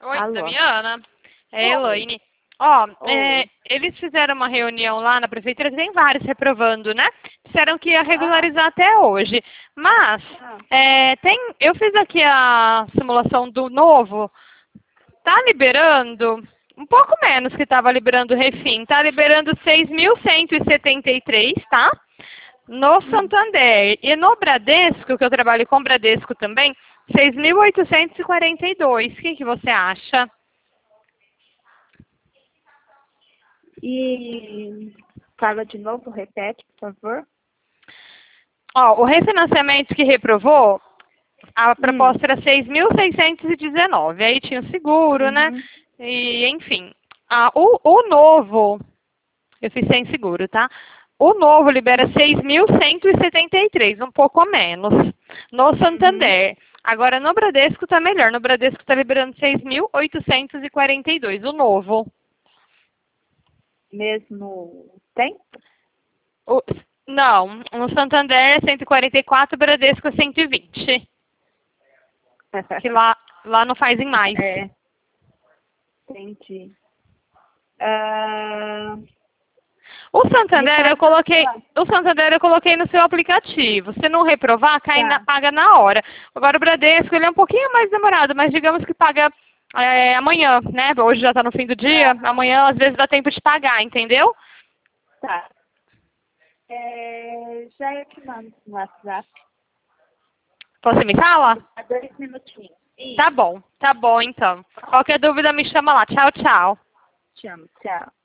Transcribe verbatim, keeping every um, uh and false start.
Oi, Alô? Damiana? É Oi. Elaine. Ó, é, Oi. eles fizeram uma reunião lá na prefeitura, que tem vários reprovando, né? Disseram que ia Ah, regularizar até hoje. Mas, ah, é, tem, eu fiz aqui a simulação do novo. Tá liberando um pouco menos que estava liberando o Refim. Tá liberando seis mil cento e setenta e três, tá? No hum. Santander. E no Bradesco, que eu trabalho com Bradesco também, seis mil oitocentos e quarenta e dois. O que, que você acha? E fala de novo, repete, por favor. Ó, o refinanciamento que reprovou, a Hum. proposta era seis mil seiscentos e dezenove. Aí tinha o seguro, né? Uhum. E, enfim. Ah, o, o novo, eu fiz sem seguro, tá? O novo libera Hum. seis mil cento e setenta e três, um pouco a menos. No Uhum. Santander. Agora, no Bradesco tá melhor. No Bradesco tá liberando seis mil oitocentos e quarenta e dois, o novo. Mesmo tempo? O, não, no Santander é cento e quarenta e quatro, o Bradesco é cento e vinte. Que lá, lá não fazem mais. É, entendi. Ah, O me Santander eu passa. coloquei, Ah, o Santander eu coloquei no seu aplicativo. Se não reprovar, cai na, tá. paga na hora. Agora o Bradesco ele é um pouquinho mais demorado, mas digamos que paga é, amanhã, né? Hoje já está no fim do dia. Aham, Amanhã às vezes dá tempo de pagar, entendeu? tá. É, já eu te mando no WhatsApp. Você me fala? Há dois minutinhos. Tá Isso. bom, tá bom então. Qualquer dúvida me chama lá. Tchau, tchau. Chamo. Tchau.